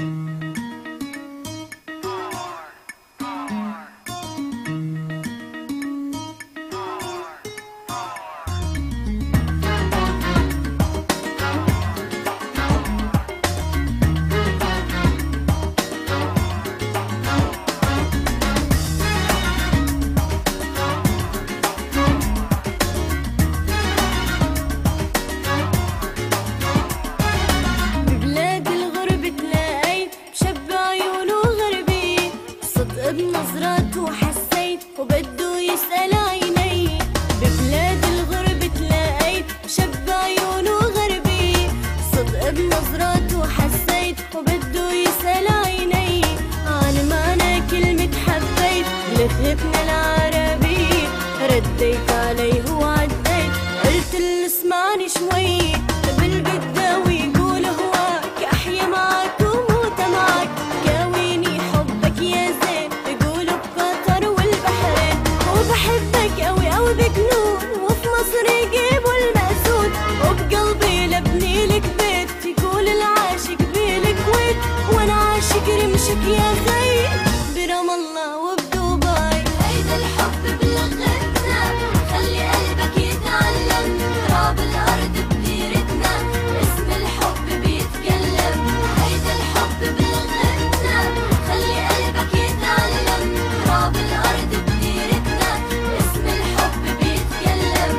بنظراته حسيت وبده يسأل عيني. ببلاد الغرب تلاقيت شب عيونه غربي، صدق بنظراته حسيت وبده يسأل عيني. عن معنى كلمة حبيت لغتنا العربية، رديت عليه وعديت قلتله اسمعني شوي. بالبداوي يقول هواك احيا معك وموت معك، كاويني حبك يا زين يقولوا بقطر والبحرين. وبحبك قوي قوي بجنون، وفي مصر يجيبوا المقسود، وبقلبي لبني لك بيت يقول العاشق بالكويت. وانا عاشق رمشك يا خي برام الله وبدبي. هيدا الحب بلغتنا خلي قلبك يتعلم، تراب الارض بديرتنا اسم الحب بيتكلم. هيدا الحب بلغتنا خلي قلبك يتعلم، تراب الارض بديرتنا اسم الحب بيتكلم.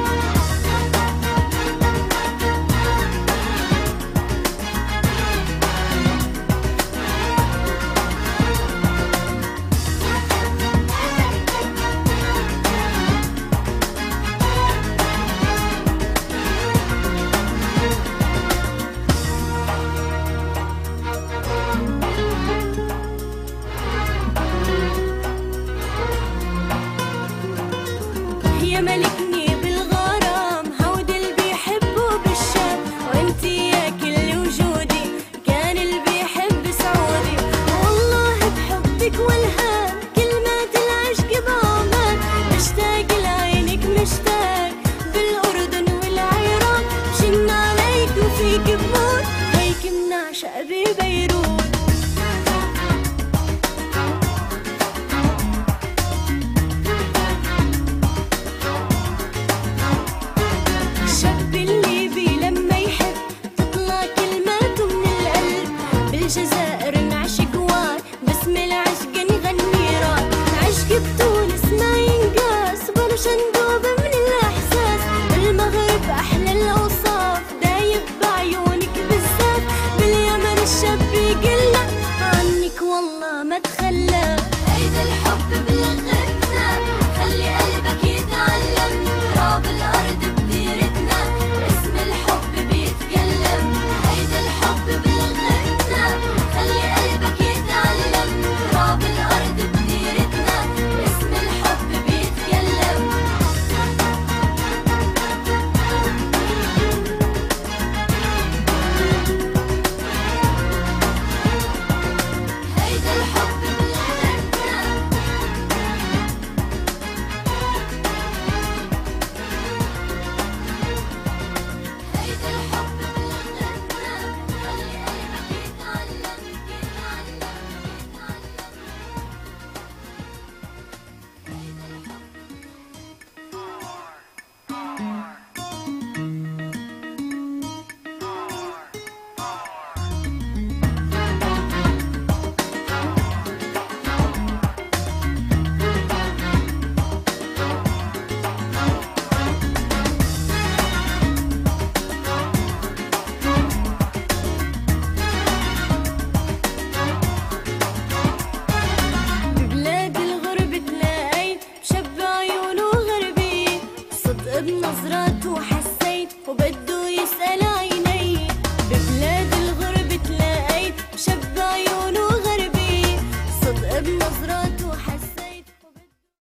يا ملكني بالغرام هود اللي بيحبوا بالشام، وانتي يا كل وجودي كان اللي بيحب سعودي. والله بحبك والهام كلمات العشق بعمان، مشتاق لعينك مشتاق بالاردن والعراق. شلنا عليك وفيك بموت هيك بنعشق ببيروت. الشاب الليبي لما يحب تطلع كلماته من القلب، بالجزائر